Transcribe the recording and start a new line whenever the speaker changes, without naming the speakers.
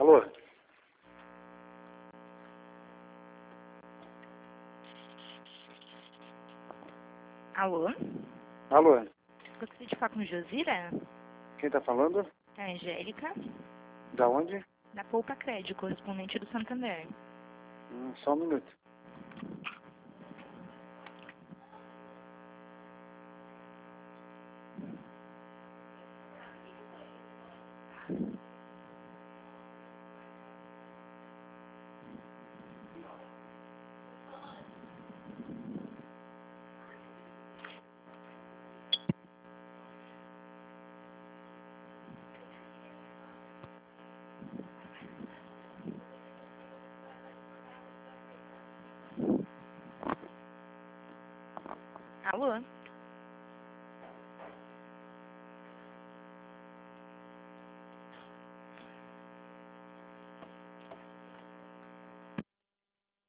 Alô?
Alô?
Alô?
Gostaria de falar com Josira?
Quem tá falando?
É a Angélica,
Da onde?
da Poupa Crédito, correspondente do Santander.
Só um minuto.
Alô?